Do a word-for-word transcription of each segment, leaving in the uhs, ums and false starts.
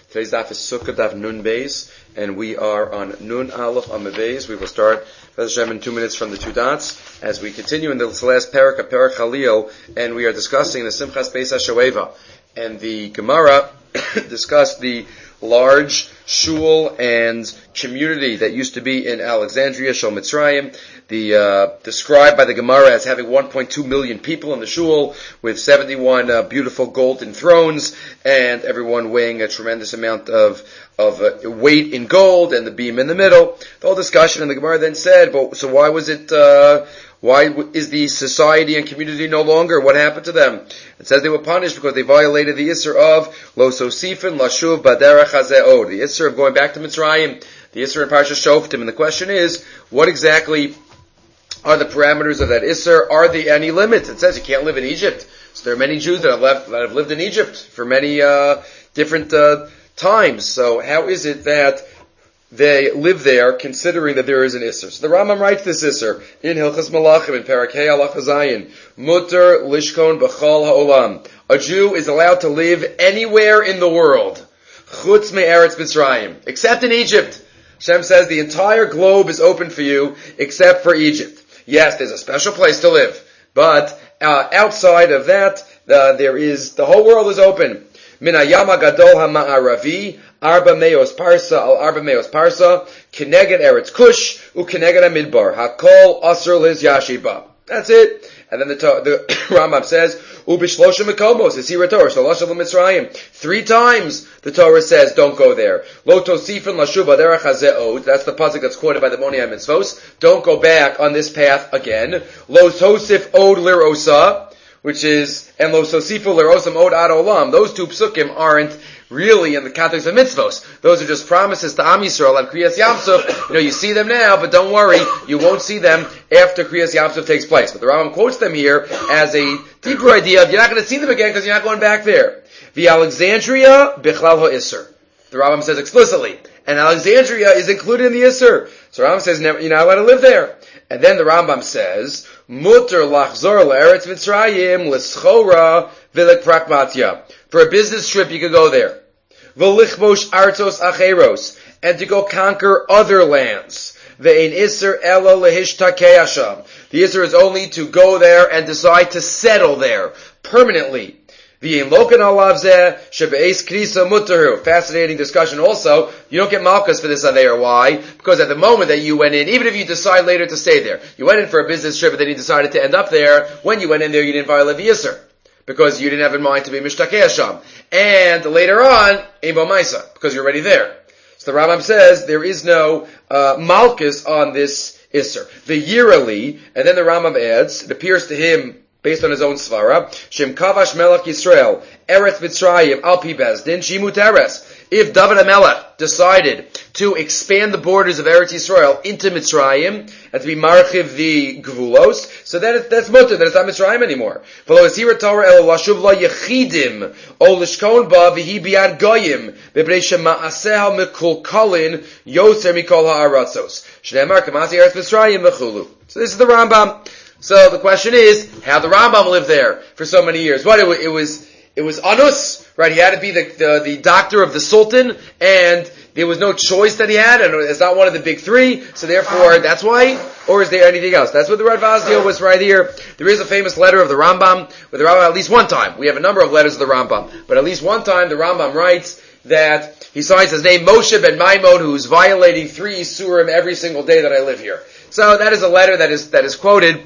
Today's daf is Sukkah daf Nun Beis, and we are on Nun Aleph Amud Beis. We will start Hashem in two minutes from the two dots as we continue in this last parak of Parak Chalil, and we are discussing the Simchas Beis HaShoeva. And the Gemara discussed the large shul and community that used to be in Alexandria, Shul Mitzrayim, the uh, described by the Gemara as having one point two million people in the shul with seventy-one uh, beautiful golden thrones, and everyone weighing a tremendous amount of of uh, weight in gold, and the beam in the middle. The whole discussion, and the Gemara then said, "But so why was it? Uh, why is the society and community no longer? What happened to them?" It says they were punished because they violated the Isser of Lo Sosifin Lashuv Baderech Hazeod, the Isser of going back to Mitzrayim, the Isser in Parsha Shoftim. And the question is, what exactly are the parameters of that Isser? Are there any limits? It says you can't live in Egypt. So there are many Jews that have, left, that have lived in Egypt for many uh, different uh, times. So how is it that they live there, considering that there is an Isser? So the Rambam writes this Isser in Hilchas Malachim in Parak Hey Halacha Zayin. Mutter lishkon b'chol ha'olam. A Jew is allowed to live anywhere in the world, chutz me'eretz Mitzrayim, except in Egypt. Hashem says the entire globe is open for you, except for Egypt. Yes, there's a special place to live, but uh, outside of that, uh, there is the whole world is open. Min hayam gadol ha'ma'aravi. Arba meos parsa al arba meos parsa, kineged eretz kush, u kineged amidbar, hakol asr liz yashiba. That's it. And then the, the Rambam says, u b'shlosha mekomos, is here a Torah, shalosh al Mitzrayim. Three times the Torah says, don't go there. Lo tosifin lashuva derech hazeod, that's the pasuk that's quoted by the Moni HaMitzvos. Don't go back on this path again. Lo tosif od lirosa, which is, and lo sosifu lirosam od ad olam. Those two psukim aren't really in the context of mitzvos. Those are just promises to Am Yisrael and Kriyas Yamsuf. You know, you see them now, but don't worry, you won't see them after Kriyas Yamsuf takes place. But the Rambam quotes them here as a deeper idea of you're not going to see them again because you're not going back there. The Alexandria bichlal ha'isser. The Rambam says explicitly, and Alexandria is included in the Isser. So Rambam says never, you're not allowed to live there. And then the Rambam says, Mutter lachzor la'eretz Mitzrayim l'schora v'lek pragmatya. For a business trip, you could go there. V'lichbosh artos acheros, and to go conquer other lands. Ve'ein iser ela lehishtakei hasham. The iser is only to go there and decide to settle there permanently. V'yein lokan alav zeh shebeis krisa mutaru. Fascinating discussion. Also, you don't get malchus for this there. Why? Because at the moment that you went in, even if you decide later to stay there, you went in for a business trip, but then you decided to end up there. When you went in there, you didn't violate the iser, because you didn't have in mind to be Mishtakei Hashem. And later on, Evo Maisa, because you're already there. So the Rambam says there is no uh, Malchus on this Isser. The yearly, and then the Rambam adds, it appears to him, based on his own svara, Shem Kavash Melech Yisrael, Eretz Mitzrayim, Al Pi Bezdin, Shimut Eretz. If David HaMelech decided to expand the borders of Eretz Yisrael into Mitzrayim, and to be marchiv the gvulos, so that it, that's mutter, that it's not Mitzrayim anymore. V'lo esira Torah el lashuv lo yechidim, o lishkon ba v'hi biyad goyim, b'brei shema'aseh mekulkolin, yoser mikol ha'aratzos. Shneimar kamasi Eretz Mitzrayim v'chulu. So this is the Rambam. So the question is, how the Rambam lived there for so many years? What, it, it was, it was anus, right? He had to be the, the, the doctor of the Sultan, and there was no choice that he had, and it's not one of the big three, so therefore, that's why? Or is there anything else? That's what the Radvaz deal was right here. There is a famous letter of the Rambam, with the Rambam at least one time. We have a number of letters of the Rambam, but at least one time the Rambam writes that he signs his name Moshe ben Maimon, who's violating three Isurim every single day that I live here. So that is a letter that is, that is quoted,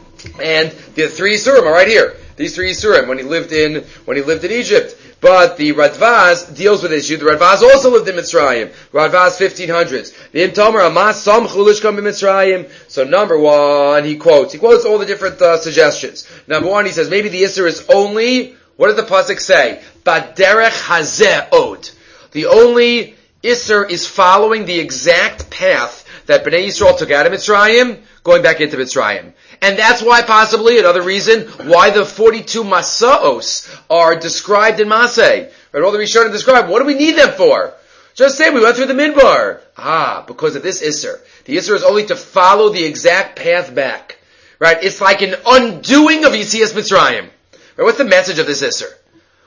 and the three Isurim are right here. These three Isurim, when he lived in, when he lived in Egypt. But the Radvaz deals with the issue. The Radvaz also lived in Mitzrayim. Radvaz fifteen hundreds. The Imtomer Amas Sam Chulish come in Mitzrayim. So number one, he quotes. He quotes all the different uh, suggestions. Number one, he says maybe the Isser is only, what does the pasuk say? Baderech hazeh od. The only Isser is following the exact path that Bnei Yisrael took out of Mitzrayim, going back into Mitzrayim. And that's why possibly, another reason, why the forty-two Masaos are described in Maseh. Right, all the Rishonim described, what do we need them for? Just say we went through the Midbar. Ah, because of this Isser. The Isser is only to follow the exact path back. Right, it's like an undoing of Yetzias Mitzrayim. Right, what's the message of this Isser?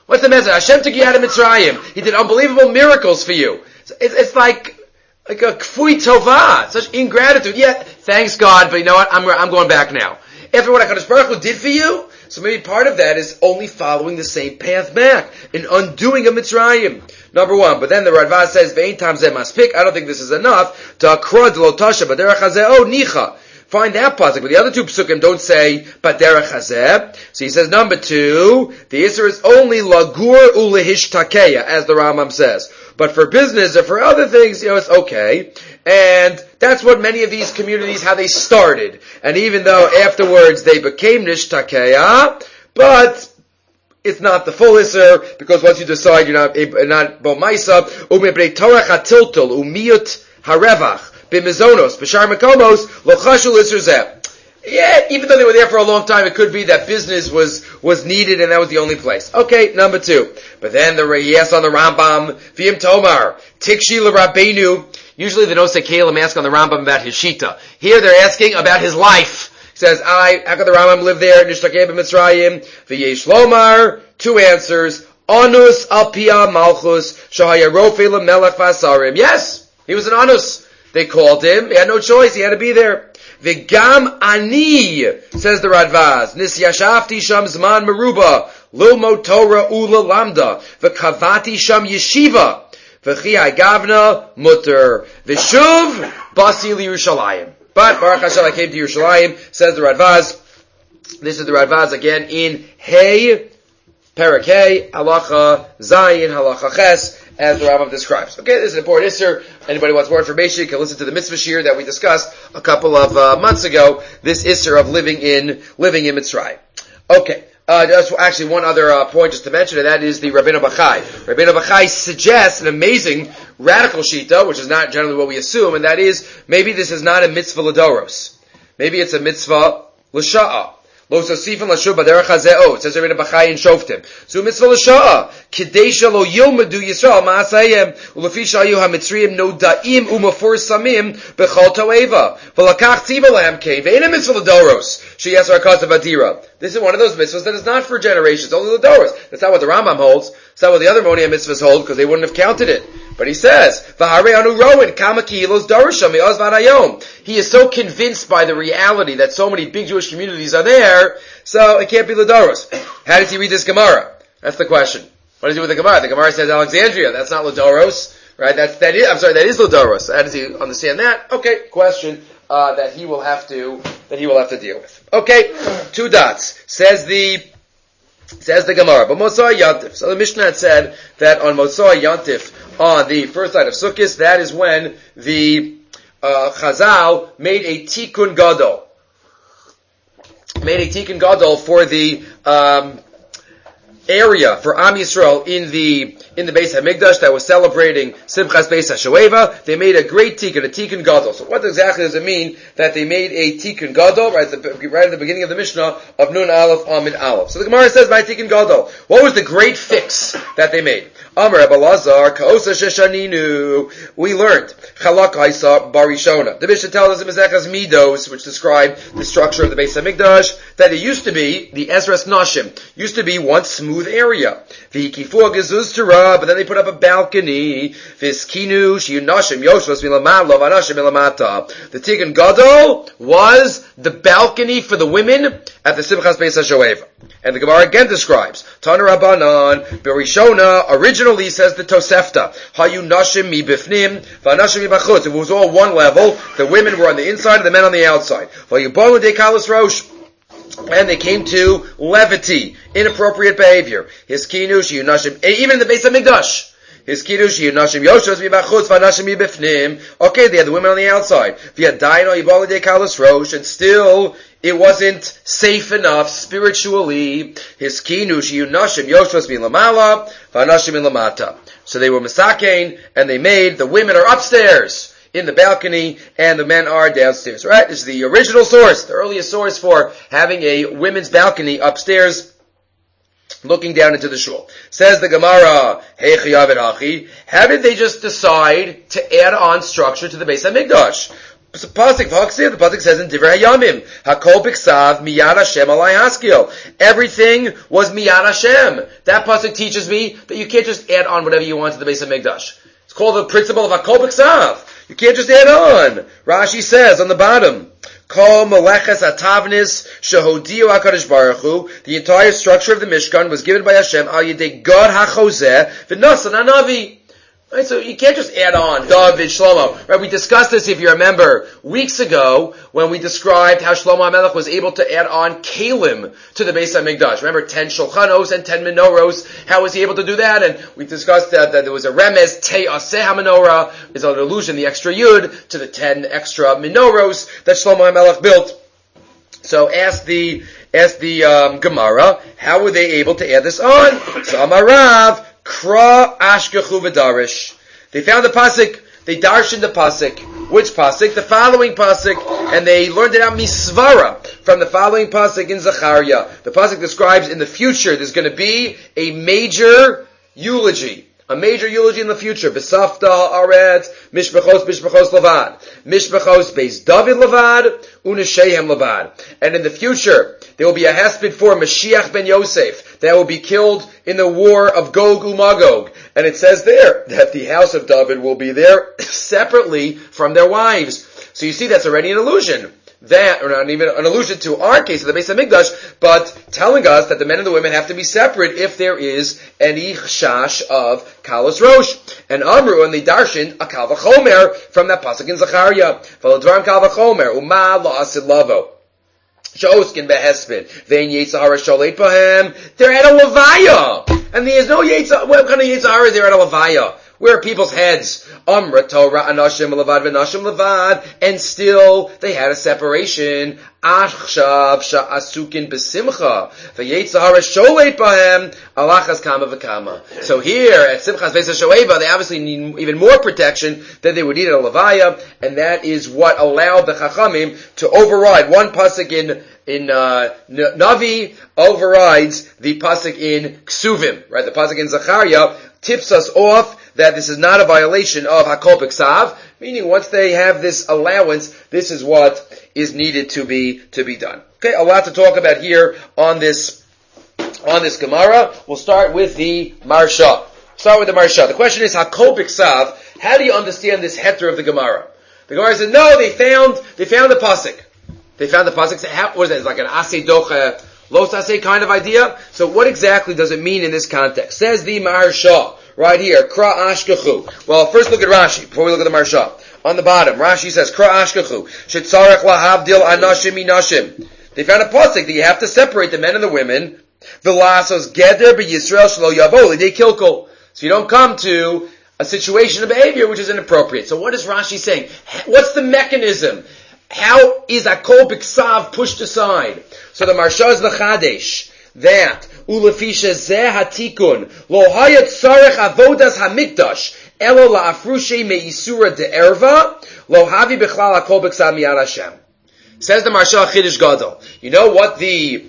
What's the message? Hashem took you out of Mitzrayim. He did unbelievable miracles for you. It's, it's like, like a kfui tova, such ingratitude. Yeah, thanks God, but you know what? I'm, I'm going back now. After what HaKadosh Baruch Hu did for you, so maybe part of that is only following the same path back, and undoing a Mitzrayim. Number one. But then the Radvaz says, Ve'ein tam zeh maspik. I don't think this is enough. Ta'krod lo tasha b'derech hazeh o nicha. Find that pasuk, but the other two psukim don't say b'derech hazeh. So he says, number two, the Isser is only lagur ulehishtakeya, as the Rambam says. But for business or for other things, you know, it's okay. And that's what many of these communities, how they started. And even though afterwards they became nishtakeya, but it's not the full Isser, because once you decide you're not, not Bomaisa, umebrei torach hatiltul, umiyut harevach, b'mizonos, b'shar mekomos, lo chashul Isser zeh. Yeah, even though they were there for a long time, it could be that business was, was needed and that was the only place. Okay, number two. But then the yes on the Rambam, V'im Tomar, Tikshi l'Rabbeinu. Usually they don't say Kalim ask on the Rambam about his Shita. Here they're asking about his life. He says, I, how could the Rambam live there? Nishtakeh b'Mitzrayim, V'yesh Lomar. Two answers. Anus alpia malchus, shahaya rofe l'melech v'asarim. Yes, he was an anus. They called him. He had no choice. He had to be there. V'gam ani, says the Radvaz, nis yashafti sham zman meruba, lilmo Torah ula lamda, v'kavati sham yeshiva, v'chi gavna mutter, v'shuv basi l'Yerushalayim. But Baruch Hashem, I came to Yerushalayim, says the Radvaz. This is the Radvaz again in Hey, Perek Hey, Halacha Zayin, Halacha Ches, as the Rambam describes. Okay, this is an important Isser. Anybody wants more information, you can listen to the mitzvah shir that we discussed a couple of uh, months ago. This Isser of living in living in Mitzrayim. Okay, uh, just actually one other uh, point just to mention, and that is the Rabbeinu Bachai. Rabbeinu Bachai suggests an amazing radical shita, which is not generally what we assume, and that is maybe this is not a mitzvah l'doros. Maybe it's a mitzvah l'sha'a. Lo sosifin l'shuv b'derech hazeh. It says Rabbeinu Bachai in Shoftim. So mitzvah l'sha'a. Kedesha lo yilmedu Yisrael ma'asayim. Ulefi shayu ha'mitzriyim noda'im umafursamim b'chol to'eva. V'lakach tiva lahem kein. Ve'ena mitzvah l'doros. Sheyes harakasav adira. This is one of those mitzvahs that is not for generations, only l'doros. That's not what the Rambam holds. That's not what the other Moniah mitzvahs hold, because they wouldn't have counted it. But he says, V'harei anu roin kama kilos dorosha mi'oz v'anayom. He is so convinced by the reality that so many big Jewish communities are there, so it can't be l'doros. How does he read this Gemara? That's the question. What does he do with the Gemara? The Gemara says Alexandria. That's not l'doros, right? That's that is. I'm sorry, that is l'doros. How does he understand that? Okay, question uh, that he will have to that he will have to deal with. Okay, two dots. Says the says the Gemara. But Motzai Yantif. So the Mishnah had said that on Motzai Yantif, on the first night of Sukkot, that is when the uh, Chazal made a Tikkun Gadol. Made a Tikkun Gadol for the um, area for Am Yisrael in the in the Beis HaMikdash that was celebrating Simchas Beis HaShoeva. They made a great Tikkun, a Tikkun Gadol. So what exactly does it mean that they made a Tikkun Gadol right at the, right at the beginning of the Mishnah of Nun Aleph Amid Aleph? So the Gemara says by Tikkun Gadol, what was the great fix that they made? Amar Rebbe Lazar, Ka'osa Sheshaninu. We learned Chalak Haisa Barishona. The Mishnah tells us in Mezechas Midos, which described the structure of the Beis HaMikdash, that it used to be the Ezras Nashim used to be one smooth area. V'hikifu gezuz Torah, but then they put up a balcony. V'skinu shiyunashim yoshvos milamalo v'anashim milamata. The Tikkun Gadol was the balcony for the women at the Simchas Beis HaShoeva. And the Gemara again describes Tana Rabbanan Berishona. Originally says the Tosefta Hayu Nashim mi bifnim v'anashim mi bachutz. It was all one level. The women were on the inside and the men on the outside. V'yubolu de kalos rosh. And they came to levity, inappropriate behavior. His kinush yunashim, even in the Beis HaMikdash. His kinush yunashim yoshos mibachutz v'anashim mibifnim. Okay, they had the women on the outside. V'yadaino yibolu de kalos rosh, and still it wasn't safe enough spiritually. His kinush yunashim yoshos milamala v'anashim milamata. So they were misakein, and they made the women are upstairs in the balcony, and the men are downstairs. Right? This is the original source, the earliest source for having a women's balcony upstairs, looking down into the shul. Says the Gemara, Hey Chayav Hachi, how did they just decide to add on structure to the Beis HaMikdash? pasuk v'haksiv, the pasuk says in Divrei Hayamim, Hakol b'ksav miyad Hashem alai haskil. Everything was miyad Hashem. That pasuk teaches me that you can't just add on whatever you want to the base of Mikdash. It's called the principle of Hakol b'ksav. You can't just add on. Rashi says on the bottom, Kol meleches atavnis shehodiu HaKadosh Baruch Hu. The entire structure of the Mishkan was given by Hashem al yedei God hachozeh v'nasan hanavi. Right, so you can't just add on David, Shlomo. Right, we discussed this, if you remember, weeks ago when we described how Shlomo HaMelech was able to add on Kalim to the Beis HaMikdash. Remember, ten Shulchanos and ten Menorahs. How was he able to do that? And we discussed that, that there was a remez, Te Aseh HaMenorah, is an allusion, the extra Yud, to the ten extra Menorahs that Shlomo HaMelech built. So ask the, ask the um, Gemara, how were they able to add this on? So Amarav, Kra ashkechu v'darish. They found the pasuk. They darshan the pasuk. Which pasuk? The following pasuk, and they learned it out misvara from the following pasuk in Zechariah. The pasuk describes in the future there's going to be a major eulogy. A major eulogy in the future. B'safta ha'aretz, mishpachos mishpachos levad. Mishpachos beis David levad, u'neshehem levad. And in the future, there will be a hesped for Mashiach ben Yosef that will be killed in the war of Gog u'Magog. And it says there that the house of David will be there separately from their wives. So you see that's already an illusion. That, or not even an allusion to our case of the Beis HaMikdash, but telling us that the men and the women have to be separate if there is any chash of Kalas Rosh. And Amru, and they darshan a Kal V'chomer from that pasuk in Zechariah. V'ladvarim Kal V'chomer, Uma la'asid lavo. Shoskin behesped, vein Yitzhahara sholeit bahem. They're at a levaya, and there's no Yitzhahara. What kind of Yitzhahara is there at a levaya? Where are people's heads? Amra Torah anashim levad v'nashim levad, and still they had a separation. Achshav sha'asukin b'simcha v'yitzahara sholeit bahem alachas kama v'kama. So here at Simchas Beis HaShoeva, they obviously need even more protection than they would need at a levaya, and that is what allowed the Chachamim to override one pasuk in in uh, Navi overrides the pasuk in Ksuvim. Right, the pasuk in Zechariah tips us off that this is not a violation of Hakol B'Ksav, meaning once they have this allowance, this is what is needed to be to be done. Okay, a lot to talk about here on this on this Gemara. We'll start with the Marsha. Start with the Marsha. The question is Hakol B'Ksav. How do you understand this heter of the Gemara? The Gemara said, no, they found they found the pasuk. They found the pasuk. What is that? It's like an asay docha, los asay kind of idea. So what exactly does it mean in this context? Says the Marsha. Right here, Kra Ashkechu. Well, first look at Rashi, before we look at the Marsha. On the bottom, Rashi says, Kra Ashkechu. Shetzarech lahavdil anashim minashim. They found a pasuk that you have to separate the men and the women. V'lasos geder b'Yisrael shlo yavo l'dei kilkol. So you don't come to a situation of behavior which is inappropriate. So what is Rashi saying? What's the mechanism? How is Hakol B'Ksav pushed aside? So the Marsha is the Chadesh. That ulefisha zeh hatikun lo hayat sarech avodas hamikdash elo laafrushe meisura de erva lo havi bechlal hakol b'ksav miyad Hashem. Says the Marsha Chiddush Gadol. You know what the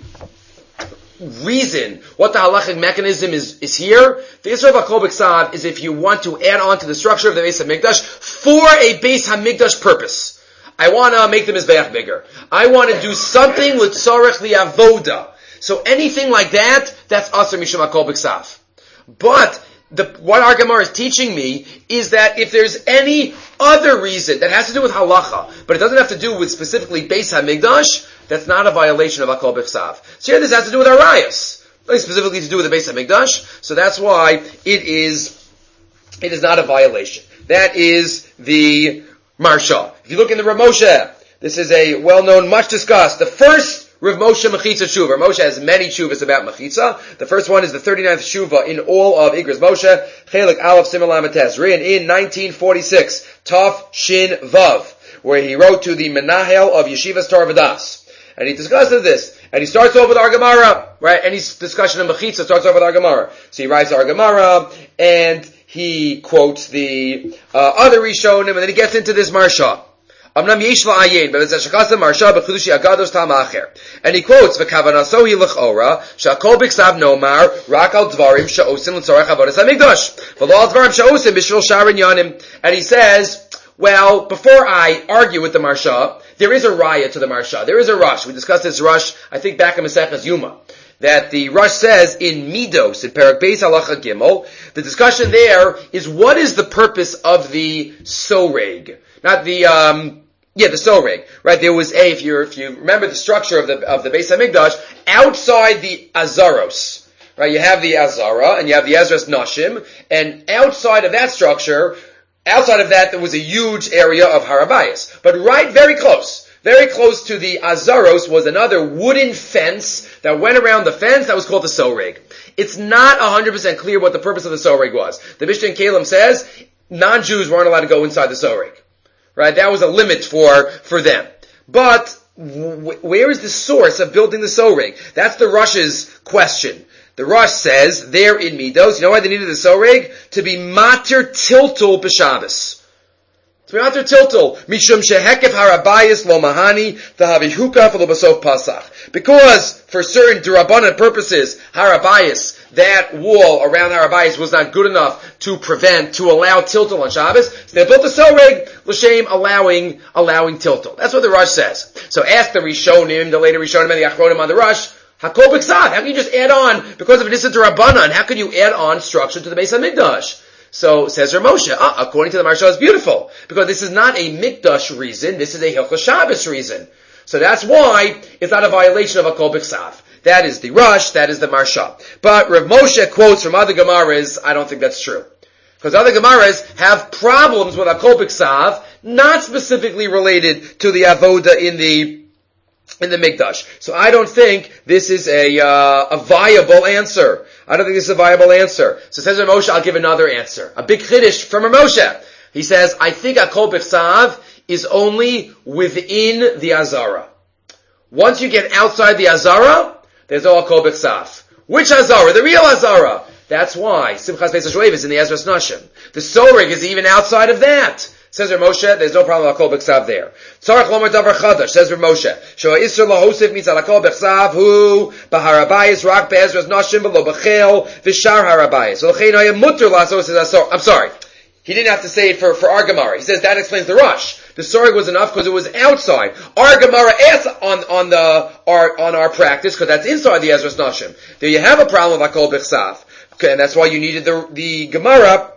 reason, what the halachic mechanism is, is here? The Isra of Hakol B'Ksav is if you want to add on to the structure of the Beis HaMikdash for a Beis HaMikdash purpose. I want to make the Mizbeach bigger. I want to do something with tzarech li'avoda. So anything like that, that's Asur Mishum Hakol B'Ksav. But the, what our Gemara is teaching me is that if there's any other reason that has to do with halacha, but it doesn't have to do with specifically Beis HaMikdash, that's not a violation of Hakol B'Ksav. So here this has to do with Arayos, specifically to do with the Beis HaMikdash. So that's why it is it is not a violation. That is the Marsha. If you look in the Rav Moshe, this is a well-known, much discussed, the first Rav Moshe Mechitza Tshuva. Rav Moshe has many Tshuvas about Mechitza. The first one is the thirty-ninth Tshuva in all of Igros Moshe, Chelik Aleph Simon Lamed Tes, written in nineteen forty-six, Taf Shin Vav, where he wrote to the Menahel of Yeshivas Torah V'das. And he discusses this, and he starts off with our Gemara, right? Any discussion of Mechitza starts off with our Gemara. So he writes our Gemara, and he quotes the uh, other Rishonim, and then he gets into this Marsha. And he quotes, "V'kavanaso l'chora she'akol b'ksav nomar rak al dvarim she'osim l'tzorech avodas hamikdash v'lo al dvarim she'osim b'shvil shar inyanim." And he says, Well, before I argue with the Marsha, there is a raya to the Marsha. There is a rush. We discussed this rush, I think, back in Maseches Yuma. That the rush says in Midos, in Perek Beis Halacha Gimel, the discussion there is what is the purpose of the soreg? Not the, um, yeah, the soreg. Right? There was a, if you if you remember the structure of the, of the Beis HaMikdash, outside the Azaros. Right? You have the Azara, and you have the Ezras Nashim, and outside of that structure, outside of that, there was a huge area of Harabayas. But right, very close, very close to the Azaros was another wooden fence that went around the fence that was called the Soreg. It's not one hundred percent clear what the purpose of the Soreg was. The Mishnah in Kalim says non-Jews weren't allowed to go inside the Soreg. Right? That was a limit for, for them. But w- where is the source of building the Soreg? That's the Rush's question. The Rush says, there in Midos, you know why they needed the Soreg? To be mater tiltul b'Shabbos. To be mater tiltul. Mishum shehekef harabayis lo mahani, v'havi hukaf lo basof pasach. Because, for certain D'Rabbanan purposes, harabayis, that wall around harabayis was not good enough to prevent, to allow tiltul on Shabbos. So they built the Soreg, l'shem allowing, allowing tiltul. That's what the Rush says. So ask the Rishonim, the later Rishonim and the Achronim on the Rush, Hakol b'ksav. How can you just add on, because of an Issa D'Rabbanan, how can you add on structure to the Beis HaMikdash? So, says Rav Moshe, ah, according to the Marsha, it's beautiful. Because this is not a Mikdash reason, this is a Hilchos Shabbos reason. So that's why it's not a violation of Hakol b'ksav. That is the Rush, that is the Marsha. But Rav Moshe quotes from other Gemaras, I don't think that's true. Because other Gemaras have problems with Hakol b'ksav, not specifically related to the Avoda in the in the Mikdash. So I don't think this is a uh, a viable answer. I don't think this is a viable answer. So says Rav Moshe, I'll give another answer. A big chiddush from Rav Moshe. He says, I think Hakol b'ksav is only within the Azara. Once you get outside the Azara, there's no Hakol b'ksav. Which Azara? The real Azara. That's why Simchas Beis HaShoev is in the Ezras Nashim. The Soreg is even outside of that. Says Rav Moshe, there's no problem with Hakol b'ksav there. Tzarech lomar davar chadash, says Rav Moshe. Shoa isur lahosif mitzal Hakol b'ksav hu b'harabayis rak be'ezras nashim b'lo b'chel v'shar harabayis. So l'chein haya mutter lasos is asor. I'm sorry. He didn't have to say it for, for our Gemara. He says that explains the rush. The Soreg was enough because it was outside. Our Gemara asks on, on the, our, on our practice, because that's inside the Ezras Nashim. There you have a problem with Hakol b'ksav. Okay, and that's why you needed the, the Gemara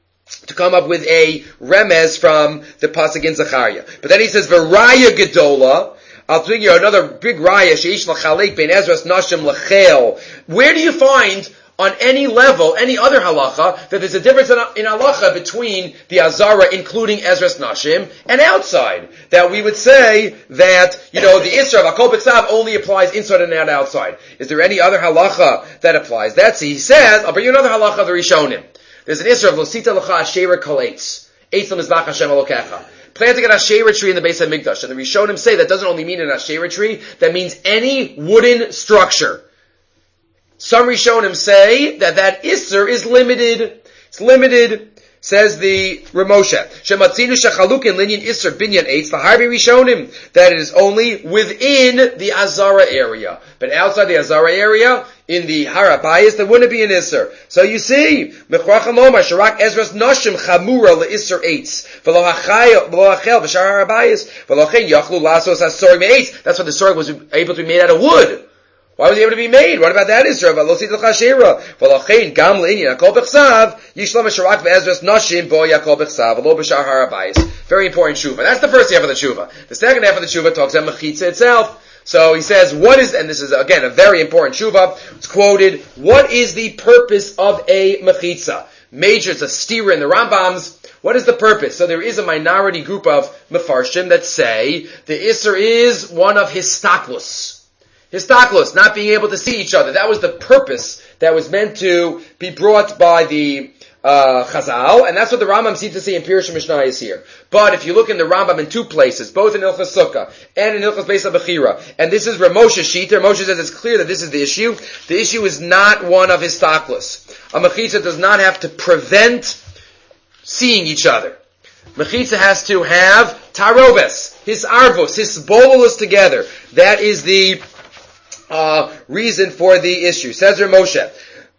to come up with a remez from the pasuk in Zechariah. But then he says, "V'raya gedola." I'll bring you another big raya. Sheish l'chalek ben Ezras nashim l'chel. Where do you find on any level, any other halacha, that there's a difference in, in halacha between the Azara, including Ezras nashim, and outside? That we would say that, you know, the Isra of Hakol b'ksav only applies inside and not outside. Is there any other halacha that applies? That's, he says, I'll bring you another halacha of the Rishonim. There's an Isra of Losita L'cha Asherah Kol Eitz. Eitz L'mizbach Hashem Elokecha. Planting an Asherah tree in the Beis HaMikdash. And the Rishonim say that doesn't only mean an Asherah tree, that means any wooden structure. Some Rishonim say that that Isser is limited. It's limited, says the Rav Moshe. Shematzinu shechalukin linyan Isser binyan eitz laharbi Rishonim. That it is only within the Azara area. But outside the Azara area, in the Harabayis, there wouldn't be an Isser. So you see, Mechracham Omar, Sharak Ezras Nashim Chamura LeIsser Eitz, V'lo Hachel V'shar Harabayis, V'lo Chen Yachlu Lasos HaSoreg Me'etz. That's why the Soreg was able to be made out of wood. Why was he able to be made? What about that Isra? V'lo Sid L'chashera, V'lo Chen Gam L'inyan Hakol b'ksav, Yishlam Sharak V'ezras Nashim Bo Yakol b'ksav, V'lo B'shar Harabayis. Very important tshuva. That's the first half of the tshuva. The second half of the tshuva talks about Mechitza itself. So he says, what is, and this is again a very important tshuva, it's quoted, what is the purpose of a mechitza? Major, it's a steer in the Rambams. What is the purpose? So there is a minority group of mefarshim that say the Isser is one of histaklus. Histaklus, not being able to see each other. That was the purpose that was meant to be brought by the Uh, Chazal, and that's what the Rambam seems to say in Pirush Mishnah is here. But if you look in the Rambam in two places, both in Hilchos Sukkah and in Hilchos Beis HaBechira, and this is Rav Moshe Shita, Moshe says it's clear that this is the issue. The issue is not one of histaklus. A mechitza does not have to prevent seeing each other. Mechitza has to have tarobes, his arvos, his bololus together. That is the uh, reason for the issue. Says Rav Moshe.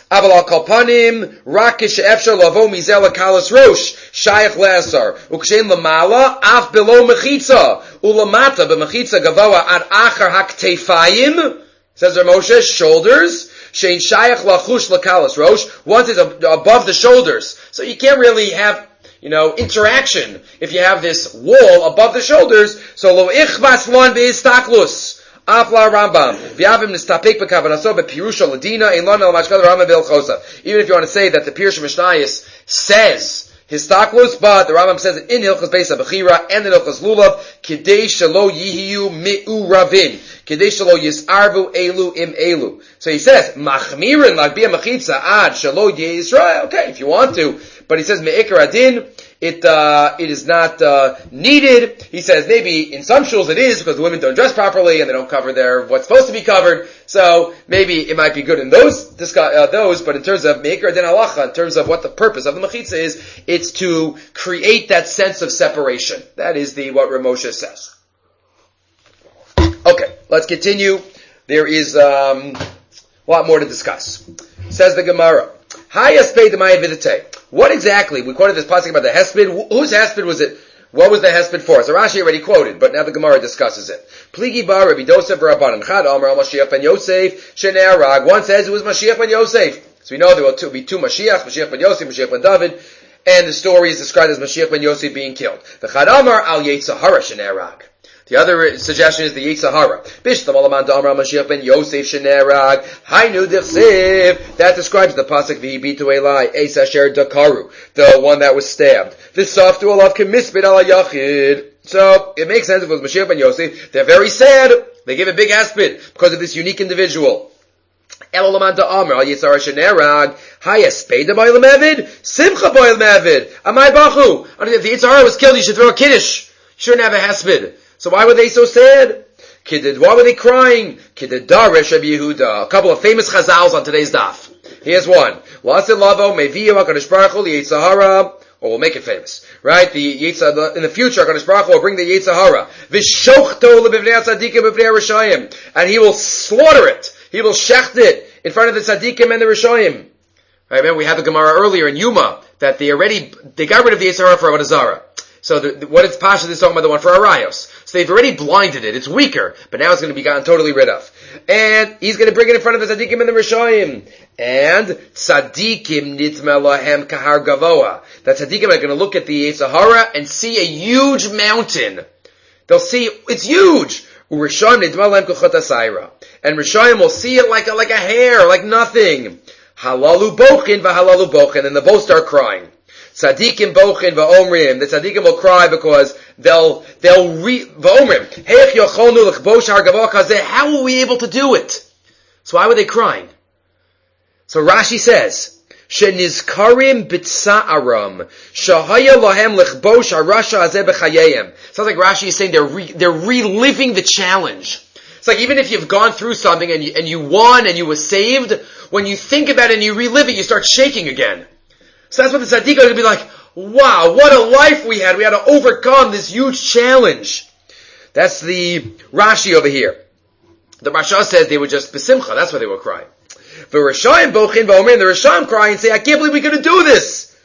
Aval al kalpanim, rakish efshar lavo mizel kalas rosh, shayach le'asar. Ukshen lamala, af below mechitza. Ulamata b'mechitza gavoa ad achar haktefayim. Says Rav Moshe, shoulders. Shein shayach lachush lakalas rosh. Once it's above the shoulders. So you can't really have, you know, interaction if you have this wall above the shoulders. So lo ichvas lon be'istaklus. Afla Rambam. V'yavim nistapek b'kavanaso b'pirusha ladina ein lon el mashkal Rambam b'ilchosa. Even if you want to say that the Pirush Mishnayos says his staklus, but the Rambam says it in Hilchos Beis HaBechira and in Hilchos Lulav, Kidei shelo yihiyu mi'uravin. Kidei shelo yisarvu elu im elu. So he says, Machmirin lagbia mechitza ad shelo Yisrael. Okay, if you want to. But he says, Me'ikar adin, it, uh, it is not, uh, needed. He says maybe in some shuls it is because the women don't dress properly and they don't cover their, what's supposed to be covered. So maybe it might be good in those, discuss, uh, those, but in terms of Me'ikar adin halacha, in terms of what the purpose of the mechitza is, it's to create that sense of separation. That is the, what Rav Moshe says. Okay, let's continue. There is, um, a lot more to discuss. Says the Gemara. What exactly? We quoted this pasuk about the hesped. Whose hesped was it? What was the hesped for? So Rashi already quoted, but now the Gemara discusses it. Pligi bar Rabbi Yosef Rabbanan Chad Amar al Mashiach ben Yosef Shnei Arag. One says it was Mashiach ben Yosef. So we know there will be two Mashiach, Mashiach ben Yosef, Mashiach ben David, and the story is described as Mashiach ben Yosef being killed. The Chad Amar al Yetzahara Shnei Arag. The other suggestion is the Yetzahara. Bishlam alaman da'amar Mashiach ben Yosef shenerag. Hainu dichsev. That describes the pasuk v'yibitu elai eis asher dakaru, the one that was stabbed. V'saftu alav k'mispid ala yachid. So it makes sense if it was Mashiach ben Yosef. They're very sad. They give a big aspid because of this unique individual. El alaman da'amar al Yetzahara shenerag. Hayaspeda b'oil mevid. Simcha b'oil mevid. Amai bachu. If the Yetzahara was killed, you should throw a kiddush. You shouldn't have a haspid. So why were they so sad? Kidid, why were they crying? Kidid Darish Rabbi Yehuda. A couple of famous chazals on today's daf. Here's one. Lasil lavo meviyu HaKadosh Baruch Hu Yetzahara, or we'll make it famous, right? The Yetzahara, in the future, HaKadosh Baruch Hu will bring the Yetzahara. V'shochto lebivnei tzadikim b'vnei rishayim, and he will slaughter it. He will shecht it in front of the tzadikim and the rishayim. Right? Remember, we had the Gemara earlier in Yuma that they already they got rid of the Yetzahara for Avodah Zarah. So the, the, what it's Pasha is talking about the one for Arayos. So they've already blinded it. It's weaker, but now it's going to be gotten totally rid of. And he's going to bring it in front of the tzaddikim and the rishayim. And tzaddikim nitma lahem kahar gavoa. That tzaddikim are going to look at the Yetzahara and see a huge mountain. They'll see it's huge. Urishayim nitma lahem kuchot asayra. And rishayim will see it like a, like a hair, like nothing. Halalu bochin v'halalu bochin, and they both start crying. Tzadikim bochin v'omrim. The tzadikim will cry because they'll they'll re v'omrim. Heich yochonu l'chbosh har gavoa kazeh. How were we able to do it? So why were they crying? So Rashi says, shenizkarim b'tsa'aram shahaya lahem l'chbosh harasha hazeh b'chayayim. Sounds like Rashi is saying they're re, they're reliving the challenge. It's like even if you've gone through something and you, and you won and you were saved, when you think about it and you relive it, you start shaking again. So that's what the tzaddik are going to be like, wow, what a life we had. We had to overcome this huge challenge. That's the Rashi over here. The Rasha says they were just besimcha. That's why they were crying. The Rishayim bochin v'omer, the Rishayim cry and say, I can't believe we couldn't do this.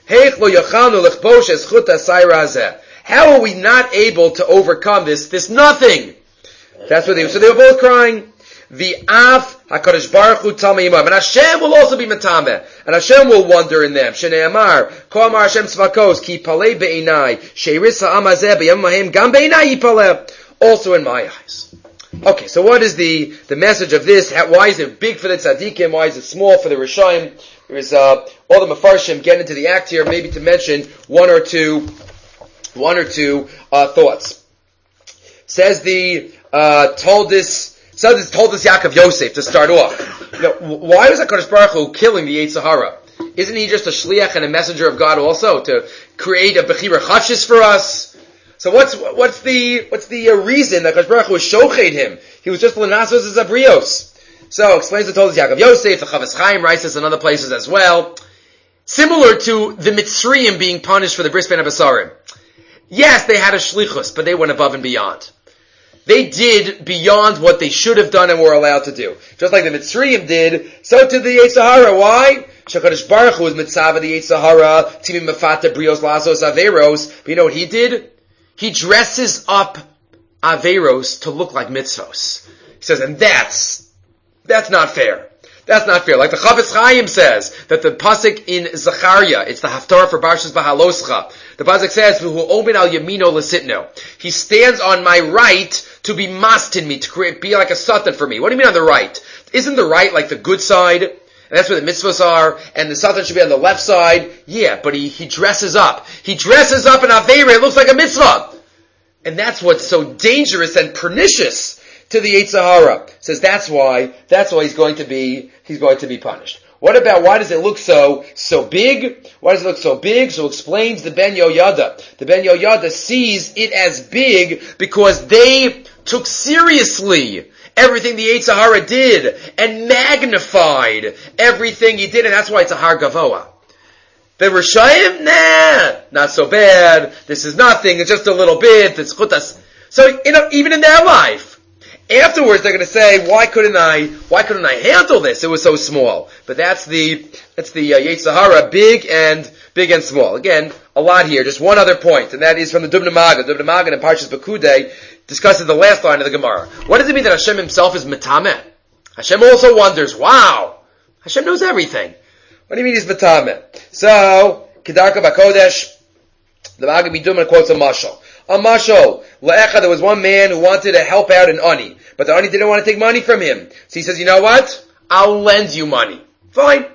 How are we not able to overcome this, this nothing? That's what they were. So they were both crying. The Af HaKadosh Baruch Hu Talmei Imam. And Hashem will also be Matameh. And Hashem will wonder in them. Shnei Amar, Ko Amar Hashem Tzvakos, Ki Palei Be'inai, Sheiris Ha'am Hazeh B'yam Mahim, Gam Be'inai Yipaleh. Also in my eyes. Okay, so what is the, the message of this? How, why is it big for the tzaddikim? Why is it small for the Rishayim? There is, uh, all the Mefarshim get into the act here, maybe to mention one or two, one or two, uh, thoughts. Says the, uh, told this, So this told us Yaakov Yosef to start off. You know, why was HaKadosh Baruch Hu killing the Yetzahara? Isn't he just a shliach and a messenger of God also to create a bechira chashis for us? So what's what's the what's the uh, reason that HaKadosh Baruch Hu shoched him? He was just l'nasos zabrios. So explains the told us Yaakov Yosef. The Chavetz Chaim writes this in other places as well. Similar to the Mitzrayim being punished for the bris ben habasarim. Yes, they had a shlichus, but they went above and beyond. They did beyond what they should have done and were allowed to do. Just like the Mitzrayim did, so did the Yetzer Hara. Why? Shakadosh Baruch Hu was mitzvah the Yetzer Hara, timim mefata brios lazos averos. But you know what he did? He dresses up averos to look like mitzvos. He says, and that's, that's not fair. That's not fair. Like the Chavetz Chaim says, that the pasuk in Zechariah, it's the Haftarah for Parshas Bahaloscha. The pasuk says, "V'hu oben al yamino l'sitno." He stands on my right to be mastin me, to create, be like a satan for me. What do you mean on the right? Isn't the right like the good side? And that's where the mitzvahs are, and the satan should be on the left side. Yeah, but he, he dresses up. He dresses up in Aveira, it looks like a mitzvah. And that's what's so dangerous and pernicious to the Yetzer Hara. Says that's why, that's why he's going to be, he's going to be punished. What about, why does it look so, so big? Why does it look so big? So explains the Ben Yoyada. The Ben Yoyada sees it as big because they took seriously everything the Yetzer Hara did and magnified everything he did, and that's why it's a Har Gavoa. The Rishayim, nah, not so bad. This is nothing. It's just a little bit. It's chutas. So, you know, even in their life, afterwards they're going to say, "Why couldn't I? Why couldn't I handle this? It was so small." But that's the that's the uh, Yetzer Hara, big and big and small. Again, a lot here. Just one other point, and that is from the Dubna Maggid. Dubna Maggid in Parshas Pekudei discusses the last line of the Gemara. What does it mean that Hashem Himself is metameh? Hashem also wonders. Wow, Hashem knows everything. What do you mean he's metameh? So, Kedarka Bakodesh, the Maggid Bidumah quotes a mashal. A mashal. Le'echa, there was one man who wanted to help out an ani, but the ani didn't want to take money from him. So he says, you know what? I'll lend you money. Fine.